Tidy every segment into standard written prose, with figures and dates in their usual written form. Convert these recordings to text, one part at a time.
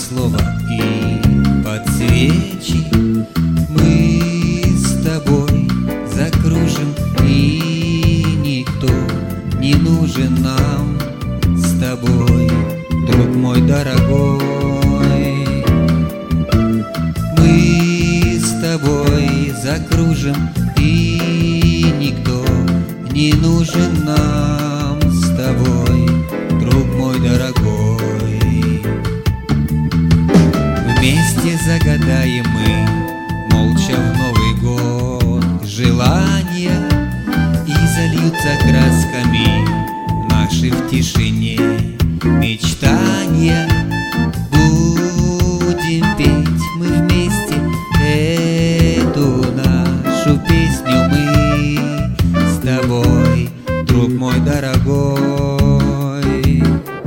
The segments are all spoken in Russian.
слово и под свечи мы с тобой закружим, и никто не нужен нам с тобой, друг мой дорогой. Мы с тобой закружим, и никто не нужен нам с тобой, друг мой дорогой. Вместе загадаем мы молча в Новый год желания, и зальются красками наши в тишине мечтания. Будем петь мы вместе эту нашу песню мы с тобой, друг мой дорогой.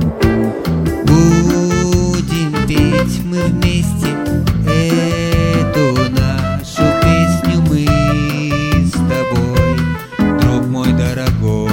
Будем петь мы вместе эту нашу песню мы с тобой, друг мой дорогой.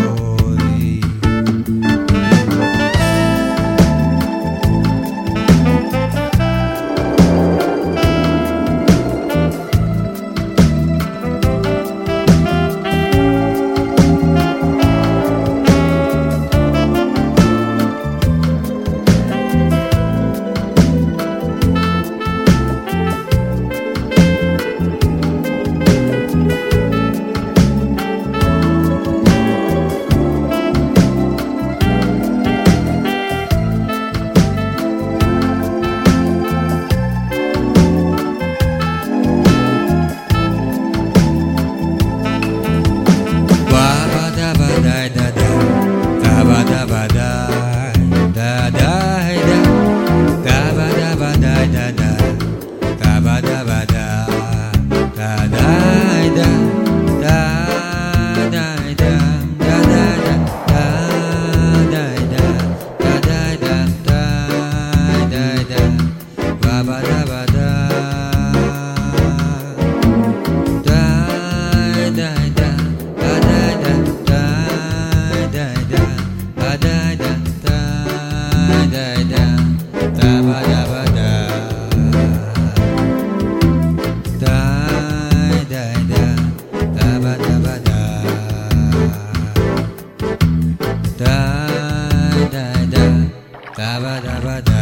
Da ba da ba da.